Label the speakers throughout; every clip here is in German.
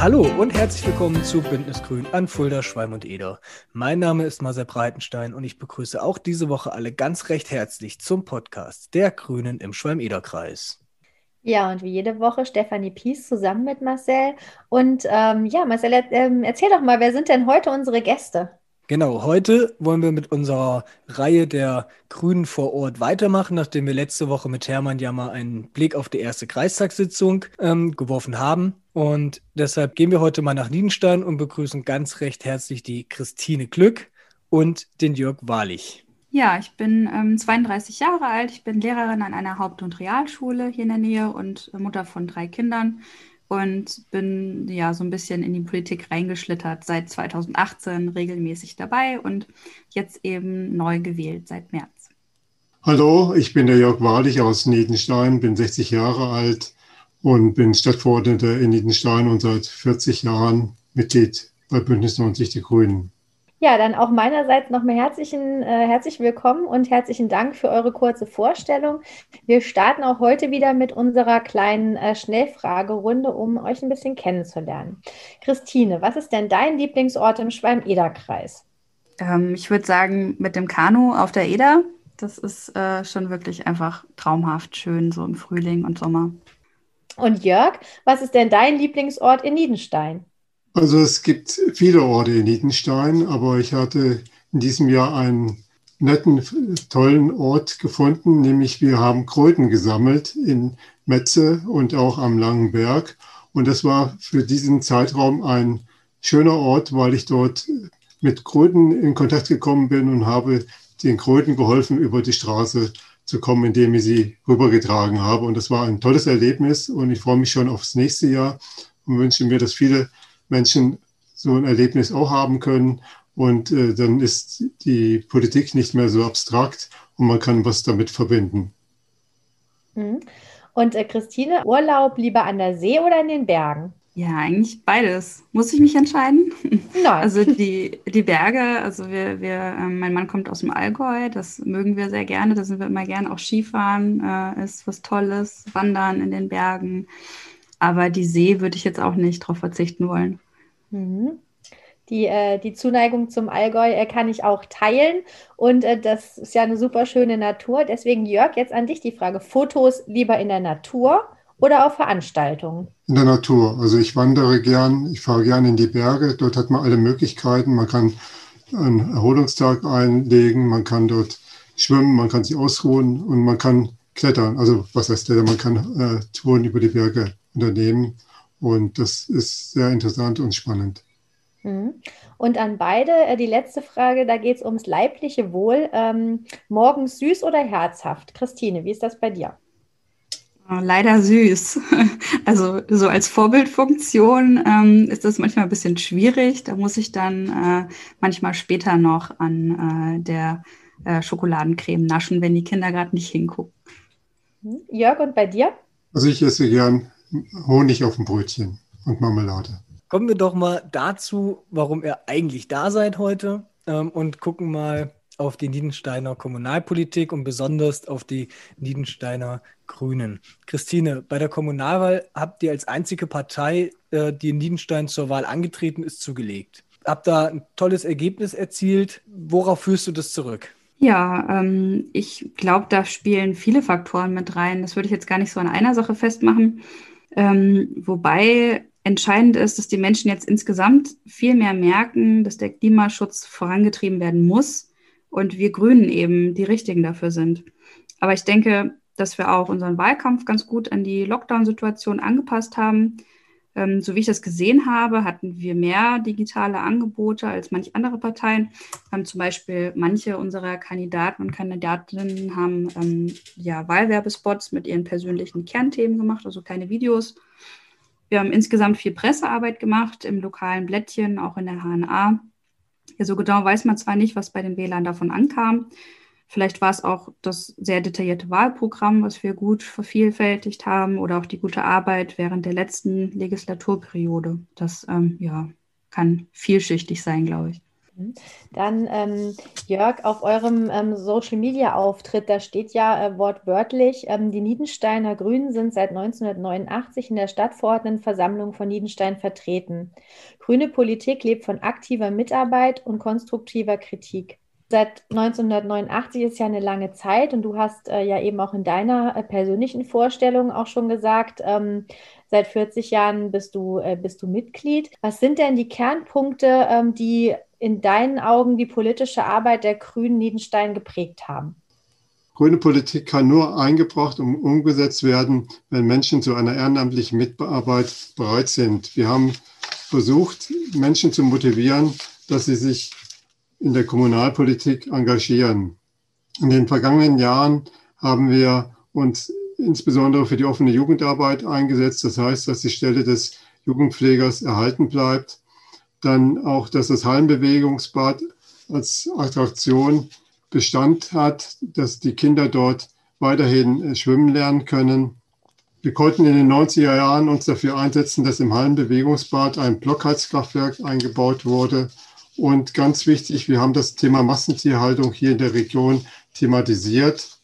Speaker 1: Hallo und herzlich willkommen zu Bündnis Grün an Fulda, Schwalm und Eder. Mein Name ist Marcel Breitenstein und ich begrüße auch diese Woche alle ganz recht herzlich zum Podcast der Grünen im Schwalm-Eder-Kreis.
Speaker 2: Ja, und wie jede Woche Stefanie Pies zusammen mit Marcel. Und Marcel, erzähl doch mal, wer sind denn heute unsere Gäste?
Speaker 1: Genau, heute wollen wir mit unserer Reihe der Grünen vor Ort weitermachen, nachdem wir letzte Woche mit Hermann ja mal einen Blick auf die erste Kreistagssitzung geworfen haben. Und deshalb gehen wir heute mal nach Niedenstein und begrüßen ganz recht herzlich die Christine Glück und den Jörg Wahrlich.
Speaker 3: Ja, ich bin 32 Jahre alt. Ich bin Lehrerin an einer Haupt- und Realschule hier in der Nähe und Mutter von 3 Kindern und bin ja so ein bisschen in die Politik reingeschlittert seit 2018, regelmäßig dabei und jetzt eben neu gewählt seit März.
Speaker 4: Hallo, ich bin der Jörg Wahrlich aus Niedenstein, bin 60 Jahre alt und bin Stadtverordneter in Niedenstein und seit 40 Jahren Mitglied bei Bündnis 90 Die Grünen.
Speaker 2: Ja, dann auch meinerseits nochmal herzlich willkommen und herzlichen Dank für eure kurze Vorstellung. Wir starten auch heute wieder mit unserer kleinen Schnellfragerunde, um euch ein bisschen kennenzulernen. Christine, was ist denn dein Lieblingsort im Schwalm-Eder-Kreis?
Speaker 3: Ich würde sagen, mit dem Kanu auf der Eder, das ist schon wirklich einfach traumhaft schön, so im Frühling und Sommer.
Speaker 2: Und Jörg, was ist denn dein Lieblingsort in Niedenstein?
Speaker 4: Also es gibt viele Orte in Niedenstein, aber ich hatte in diesem Jahr einen netten, tollen Ort gefunden, nämlich wir haben Kröten gesammelt in Metze und auch am Langen Berg. Und das war für diesen Zeitraum ein schöner Ort, weil ich dort mit Kröten in Kontakt gekommen bin und habe den Kröten geholfen, über die Straße zu kommen, indem ich sie rübergetragen habe. Und das war ein tolles Erlebnis und ich freue mich schon aufs nächste Jahr und wünsche mir, dass viele Menschen so ein Erlebnis auch haben können. Und dann ist die Politik nicht mehr so abstrakt und man kann was damit verbinden.
Speaker 2: Mhm. Und Christine, Urlaub lieber an der See oder in den Bergen?
Speaker 3: Ja, eigentlich beides. Muss ich mich entscheiden?
Speaker 2: Nein.
Speaker 3: Also die Berge, also mein Mann kommt aus dem Allgäu, das mögen wir sehr gerne, da sind wir immer gerne auch Skifahren, ist was Tolles, Wandern in den Bergen. Aber die See würde ich jetzt auch nicht drauf verzichten wollen.
Speaker 2: Mhm. Die Zuneigung zum Allgäu kann ich auch teilen und das ist ja eine super schöne Natur. Deswegen, Jörg, jetzt an dich die Frage: Fotos lieber in der Natur oder auf Veranstaltungen?
Speaker 4: In der Natur. Also ich wandere gern, ich fahre gern in die Berge. Dort hat man alle Möglichkeiten. Man kann einen Erholungstag einlegen, man kann dort schwimmen, man kann sich ausruhen und man kann klettern. Also was heißt klettern? Man kann Touren über die Berge unternehmen und das ist sehr interessant und spannend.
Speaker 2: Mhm. Und an beide die letzte Frage, da geht es ums leibliche Wohl. Morgens süß oder herzhaft? Christine, wie ist das bei dir?
Speaker 3: Leider süß. Also so als Vorbildfunktion ist das manchmal ein bisschen schwierig. Da muss ich dann manchmal später noch an der Schokoladencreme naschen, wenn die Kinder gerade nicht hingucken.
Speaker 2: Mhm. Jörg, und bei dir?
Speaker 4: Also ich esse gern Honig auf dem Brötchen und Marmelade.
Speaker 1: Kommen wir doch mal dazu, warum ihr eigentlich da seid heute und gucken mal auf die Niedensteiner Kommunalpolitik und besonders auf die Niedensteiner Grünen. Christine, bei der Kommunalwahl habt ihr als einzige Partei, die in Niedenstein zur Wahl angetreten ist, zugelegt. Habt da ein tolles Ergebnis erzielt. Worauf führst du das zurück?
Speaker 3: Ja, ich glaube, da spielen viele Faktoren mit rein. Das würde ich jetzt gar nicht so an einer Sache festmachen. Wobei entscheidend ist, dass die Menschen jetzt insgesamt viel mehr merken, dass der Klimaschutz vorangetrieben werden muss und wir Grünen eben die Richtigen dafür sind. Aber ich denke, dass wir auch unseren Wahlkampf ganz gut an die Lockdown-Situation angepasst haben. So wie ich das gesehen habe, hatten wir mehr digitale Angebote als manch andere Parteien. Zum Beispiel manche unserer Kandidaten und Kandidatinnen haben ja, Wahlwerbespots mit ihren persönlichen Kernthemen gemacht, also keine Videos. Wir haben insgesamt viel Pressearbeit gemacht im lokalen Blättchen, auch in der HNA. Ja, so genau weiß man zwar nicht, was bei den Wählern davon ankam. Vielleicht war es auch das sehr detaillierte Wahlprogramm, was wir gut vervielfältigt haben, oder auch die gute Arbeit während der letzten Legislaturperiode. Das ja, kann vielschichtig sein, glaube ich.
Speaker 2: Dann, Jörg, auf eurem Social-Media-Auftritt, da steht ja wortwörtlich, die Niedensteiner Grünen sind seit 1989 in der Stadtverordnetenversammlung von Niedenstein vertreten. Grüne Politik lebt von aktiver Mitarbeit und konstruktiver Kritik. Seit 1989 ist ja eine lange Zeit und du hast ja eben auch in deiner persönlichen Vorstellung auch schon gesagt, seit 40 Jahren bist du Mitglied. Was sind denn die Kernpunkte, die in deinen Augen die politische Arbeit der Grünen Niedenstein geprägt haben?
Speaker 4: Grüne Politik kann nur eingebracht und umgesetzt werden, wenn Menschen zu einer ehrenamtlichen Mitarbeit bereit sind. Wir haben versucht, Menschen zu motivieren, dass sie sich in der Kommunalpolitik engagieren. In den vergangenen Jahren haben wir uns insbesondere für die offene Jugendarbeit eingesetzt. Das heißt, dass die Stelle des Jugendpflegers erhalten bleibt. Dann auch, dass das Hallenbewegungsbad als Attraktion Bestand hat, dass die Kinder dort weiterhin schwimmen lernen können. Wir konnten in den 90er Jahren uns dafür einsetzen, dass im Hallenbewegungsbad ein Blockheizkraftwerk eingebaut wurde. Und ganz wichtig, wir haben das Thema Massentierhaltung hier in der Region thematisiert.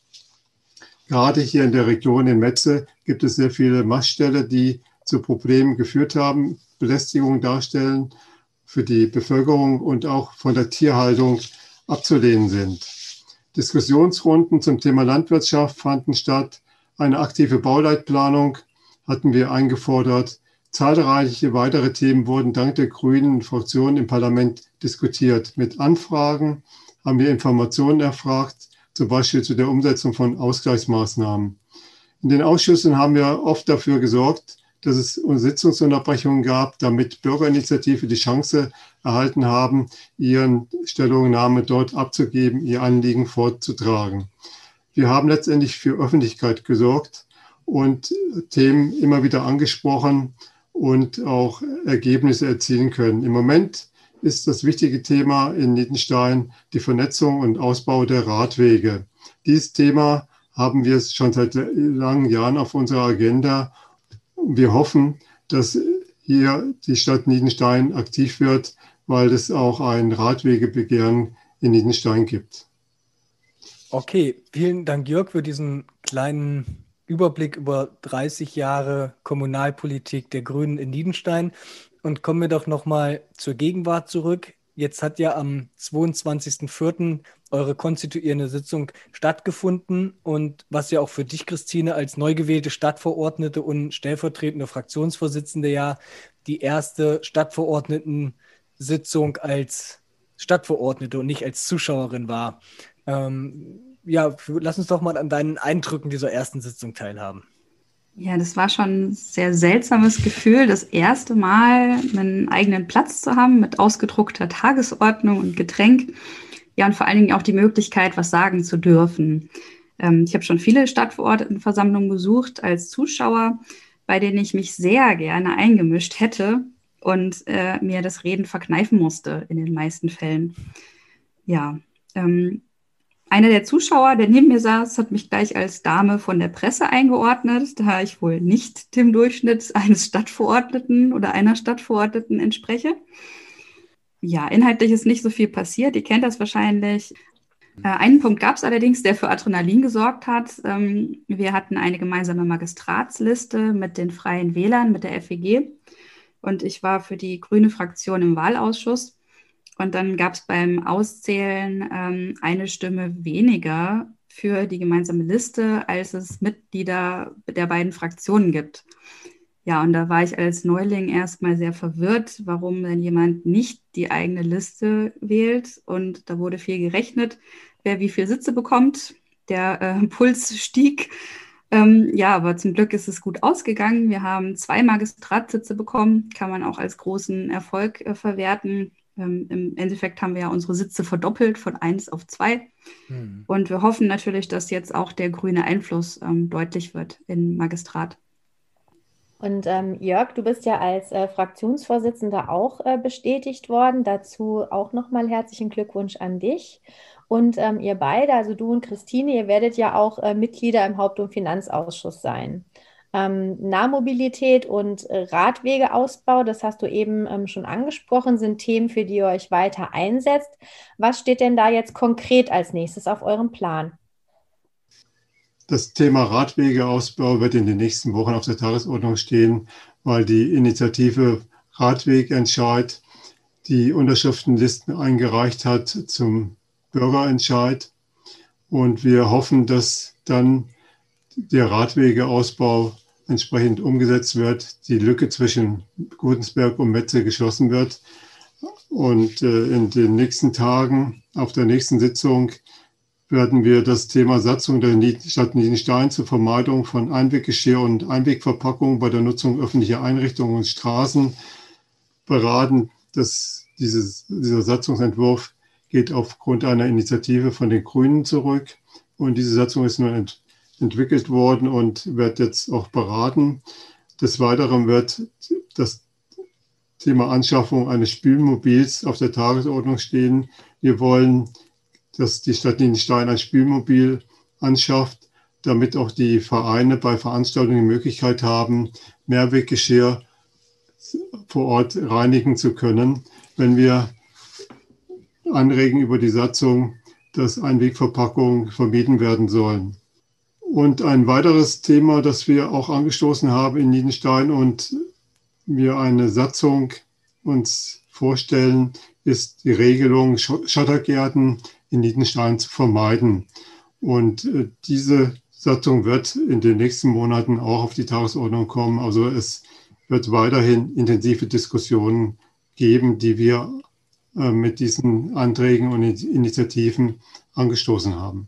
Speaker 4: Gerade hier in der Region in Metze gibt es sehr viele Mastställe, die zu Problemen geführt haben, Belästigungen darstellen für die Bevölkerung und auch von der Tierhaltung abzulehnen sind. Diskussionsrunden zum Thema Landwirtschaft fanden statt. Eine aktive Bauleitplanung hatten wir eingefordert. Zahlreiche weitere Themen wurden dank der grünen Fraktion im Parlament diskutiert. Mit Anfragen haben wir Informationen erfragt, zum Beispiel zu der Umsetzung von Ausgleichsmaßnahmen. In den Ausschüssen haben wir oft dafür gesorgt, dass es Sitzungsunterbrechungen gab, damit Bürgerinitiative die Chance erhalten haben, ihren Stellungnahme dort abzugeben, ihr Anliegen vorzutragen. Wir haben letztendlich für Öffentlichkeit gesorgt und Themen immer wieder angesprochen und auch Ergebnisse erzielen können. Im Moment ist das wichtige Thema in Niedenstein die Vernetzung und Ausbau der Radwege. Dieses Thema haben wir schon seit langen Jahren auf unserer Agenda. Wir hoffen, dass hier die Stadt Niedenstein aktiv wird, weil es auch ein Radwegebegehren in Niedenstein gibt.
Speaker 1: Okay, vielen Dank, Jörg, für diesen kleinen Überblick über 30 Jahre Kommunalpolitik der Grünen in Niedenstein. Und kommen wir doch nochmal zur Gegenwart zurück. Jetzt hat ja am 22.04. eure konstituierende Sitzung stattgefunden und was ja auch für dich, Christine, als neu gewählte Stadtverordnete und stellvertretende Fraktionsvorsitzende ja die erste Stadtverordnetensitzung als Stadtverordnete und nicht als Zuschauerin war. Ja, lass uns doch mal an deinen Eindrücken dieser ersten Sitzung teilhaben.
Speaker 3: Ja, das war schon ein sehr seltsames Gefühl, das erste Mal einen eigenen Platz zu haben mit ausgedruckter Tagesordnung und Getränk. Ja, und vor allen Dingen auch die Möglichkeit, was sagen zu dürfen. Ich habe schon viele Stadtverordnetenversammlungen besucht als Zuschauer, bei denen ich mich sehr gerne eingemischt hätte und mir das Reden verkneifen musste in den meisten Fällen. Ja, einer der Zuschauer, der neben mir saß, hat mich gleich als Dame von der Presse eingeordnet, da ich wohl nicht dem Durchschnitt eines Stadtverordneten oder einer Stadtverordneten entspreche. Ja, inhaltlich ist nicht so viel passiert, ihr kennt das wahrscheinlich. Einen Punkt gab es allerdings, der für Adrenalin gesorgt hat. Wir hatten eine gemeinsame Magistratsliste mit den Freien Wählern, mit der FEG. Und ich war für die grüne Fraktion im Wahlausschuss. Und dann gab es beim Auszählen eine Stimme weniger für die gemeinsame Liste, als es Mitglieder der beiden Fraktionen gibt. Ja, und da war ich als Neuling erstmal sehr verwirrt, warum denn jemand nicht die eigene Liste wählt. Und da wurde viel gerechnet, wer wie viele Sitze bekommt. Der Puls stieg. Ja, aber zum Glück ist es gut ausgegangen. Wir haben 2 Magistratssitze bekommen, kann man auch als großen Erfolg verwerten. Im Endeffekt haben wir ja unsere Sitze verdoppelt von 1 auf 2. Und wir hoffen natürlich, dass jetzt auch der grüne Einfluss deutlich wird im Magistrat.
Speaker 2: Und Jörg, du bist ja als Fraktionsvorsitzender auch bestätigt worden. Dazu auch nochmal herzlichen Glückwunsch an dich. Und ihr beide, also du und Christine, ihr werdet ja auch Mitglieder im Haupt- und Finanzausschuss sein. Nahmobilität und Radwegeausbau, das hast du eben schon angesprochen, sind Themen, für die ihr euch weiter einsetzt. Was steht denn da jetzt konkret als nächstes auf eurem Plan?
Speaker 4: Das Thema Radwegeausbau wird in den nächsten Wochen auf der Tagesordnung stehen, weil die Initiative Radwegentscheid die Unterschriftenlisten eingereicht hat zum Bürgerentscheid. Und wir hoffen, dass dann der Radwegeausbau entsprechend umgesetzt wird, die Lücke zwischen Gudensberg und Metze geschlossen wird. Und in den nächsten Tagen, auf der nächsten Sitzung, werden wir das Thema Satzung der Stadt Niedenstein zur Vermeidung von Einweggeschirr und Einwegverpackung bei der Nutzung öffentlicher Einrichtungen und Straßen beraten. Dieser Satzungsentwurf geht aufgrund einer Initiative von den Grünen zurück. Und diese Satzung ist nun entwickelt worden und wird jetzt auch beraten. Des Weiteren wird das Thema Anschaffung eines Spülmobils auf der Tagesordnung stehen. Wir wollen, dass die Stadt Niedenstein ein Spülmobil anschafft, damit auch die Vereine bei Veranstaltungen die Möglichkeit haben, Mehrweggeschirr vor Ort reinigen zu können. Wenn wir anregen über die Satzung, dass Einwegverpackungen vermieden werden sollen. Und ein weiteres Thema, das wir auch angestoßen haben in Niedenstein und wir eine Satzung uns vorstellen, ist die Regelung, Schottergärten in Niedenstein zu vermeiden. Und diese Satzung wird in den nächsten Monaten auch auf die Tagesordnung kommen. Also es wird weiterhin intensive Diskussionen geben, die wir mit diesen Anträgen und Initiativen angestoßen haben.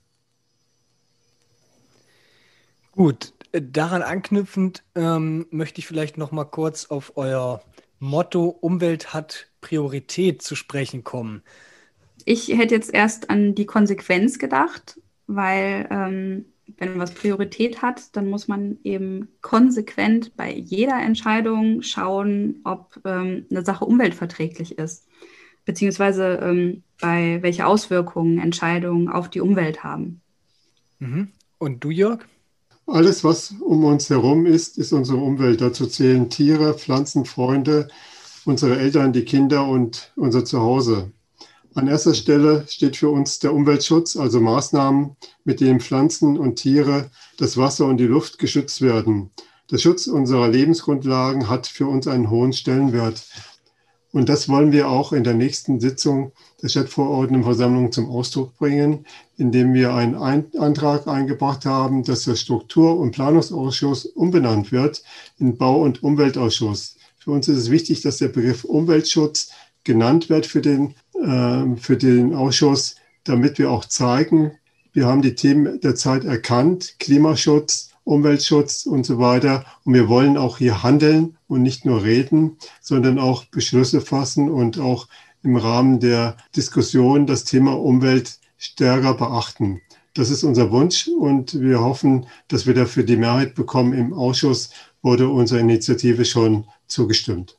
Speaker 1: Gut, daran anknüpfend möchte ich vielleicht noch mal kurz auf euer Motto Umwelt hat Priorität zu sprechen kommen.
Speaker 3: Ich hätte jetzt erst an die Konsequenz gedacht, weil wenn was Priorität hat, dann muss man eben konsequent bei jeder Entscheidung schauen, ob eine Sache umweltverträglich ist, beziehungsweise bei welche Auswirkungen Entscheidungen auf die Umwelt haben.
Speaker 1: Und du, Jörg?
Speaker 4: Alles, was um uns herum ist, ist unsere Umwelt. Dazu zählen Tiere, Pflanzen, Freunde, unsere Eltern, die Kinder und unser Zuhause. An erster Stelle steht für uns der Umweltschutz, also Maßnahmen, mit denen Pflanzen und Tiere, das Wasser und die Luft geschützt werden. Der Schutz unserer Lebensgrundlagen hat für uns einen hohen Stellenwert. Und das wollen wir auch in der nächsten Sitzung der Stadtverordnetenversammlung zum Ausdruck bringen, indem wir einen Antrag eingebracht haben, dass der Struktur- und Planungsausschuss umbenannt wird in Bau- und Umweltausschuss. Für uns ist es wichtig, dass der Begriff Umweltschutz genannt wird für den Ausschuss, damit wir auch zeigen, wir haben die Themen der Zeit erkannt, Klimaschutz, Umweltschutz und so weiter. Und wir wollen auch hier handeln und nicht nur reden, sondern auch Beschlüsse fassen und auch im Rahmen der Diskussion das Thema Umwelt stärker beachten. Das ist unser Wunsch und wir hoffen, dass wir dafür die Mehrheit bekommen. Im Ausschuss wurde unserer Initiative schon zugestimmt.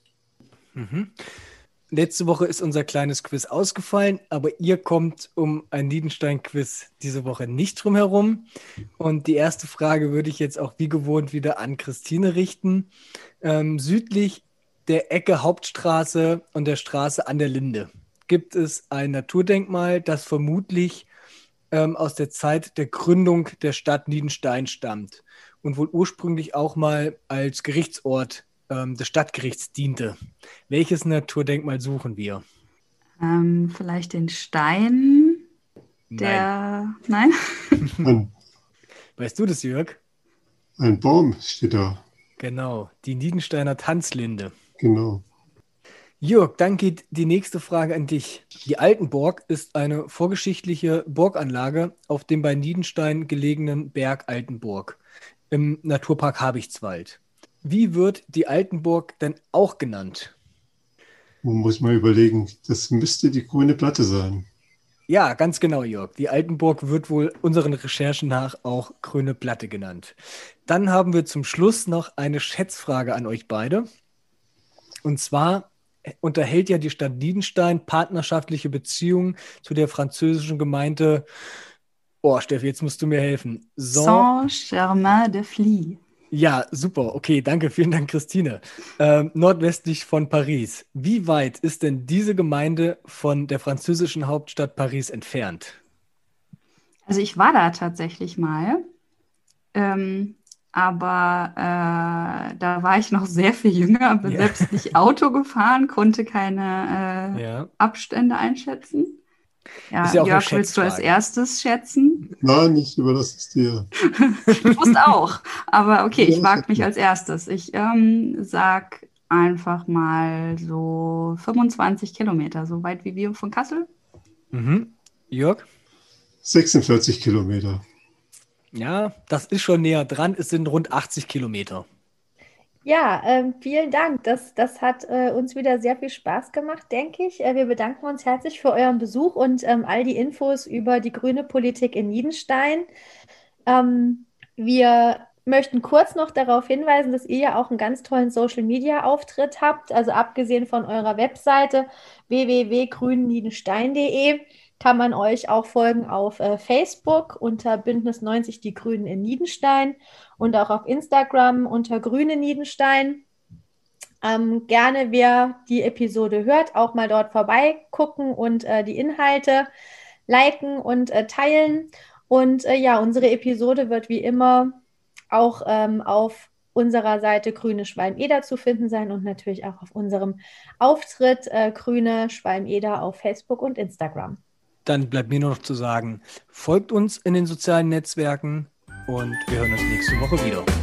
Speaker 1: Letzte Woche ist unser kleines Quiz ausgefallen, aber ihr kommt um ein Niedenstein-Quiz diese Woche nicht drum herum. Und die erste Frage würde ich jetzt auch wie gewohnt wieder an Christine richten. Südlich der Ecke Hauptstraße und der Straße an der Linde gibt es ein Naturdenkmal, das vermutlich aus der Zeit der Gründung der Stadt Niedenstein stammt und wohl ursprünglich auch mal als Gerichtsort des Stadtgerichts diente. Welches Naturdenkmal suchen wir?
Speaker 3: Vielleicht den Stein, der... Nein?
Speaker 1: Weißt du das, Jörg?
Speaker 4: Ein Baum steht da.
Speaker 1: Genau, die Niedensteiner Tanzlinde.
Speaker 4: Genau.
Speaker 1: Jörg, dann geht die nächste Frage an dich. Die Altenburg ist eine vorgeschichtliche Burganlage auf dem bei Niedenstein gelegenen Berg Altenburg im Naturpark Habichtswald. Wie wird die Altenburg denn auch genannt?
Speaker 4: Man muss mal überlegen, das müsste die grüne Platte sein.
Speaker 1: Ja, ganz genau, Jörg. Die Altenburg wird wohl unseren Recherchen nach auch Grüne Platte genannt. Dann haben wir zum Schluss noch eine Schätzfrage an euch beide. Und zwar unterhält ja die Stadt Niedenstein partnerschaftliche Beziehungen zu der französischen Gemeinde, Steffi, jetzt musst du mir helfen.
Speaker 3: Saint-Germain-de-Fly.
Speaker 1: Ja, super. Okay, danke. Vielen Dank, Christine. Nordwestlich von Paris. Wie weit ist denn diese Gemeinde von der französischen Hauptstadt Paris entfernt?
Speaker 3: Also ich war da tatsächlich mal, aber da war ich noch sehr viel jünger, bin selbst nicht Auto gefahren, konnte keine Abstände einschätzen. Ja,
Speaker 1: ist ja auch
Speaker 3: Jörg, willst du als erstes schätzen?
Speaker 4: Nein, ich überlasse es dir.
Speaker 3: Ich wusste auch, aber okay, ich wage mich als erstes. Ich sag einfach mal so 25 Kilometer, so weit wie wir von Kassel.
Speaker 1: Mhm. Jörg?
Speaker 4: 46 Kilometer.
Speaker 1: Ja, das ist schon näher dran. Es sind rund 80 Kilometer.
Speaker 2: Ja, vielen Dank. Das hat uns wieder sehr viel Spaß gemacht, denke ich. Wir bedanken uns herzlich für euren Besuch und all die Infos über die grüne Politik in Niedenstein. Wir möchten kurz noch darauf hinweisen, dass ihr ja auch einen ganz tollen Social-Media-Auftritt habt. Also abgesehen von eurer Webseite www.grünniedenstein.de kann man euch auch folgen auf Facebook unter Bündnis 90 Die Grünen in Niedenstein und auch auf Instagram unter Grüne Niedenstein. Gerne, wer die Episode hört, auch mal dort vorbeigucken und die Inhalte liken und teilen. Und ja, unsere Episode wird wie immer auch auf unserer Seite Grüne Schwalm-Eder zu finden sein und natürlich auch auf unserem Auftritt Grüne Schwalm-Eder auf Facebook und Instagram.
Speaker 1: Dann bleibt mir nur noch zu sagen, folgt uns in den sozialen Netzwerken und wir hören uns nächste Woche wieder.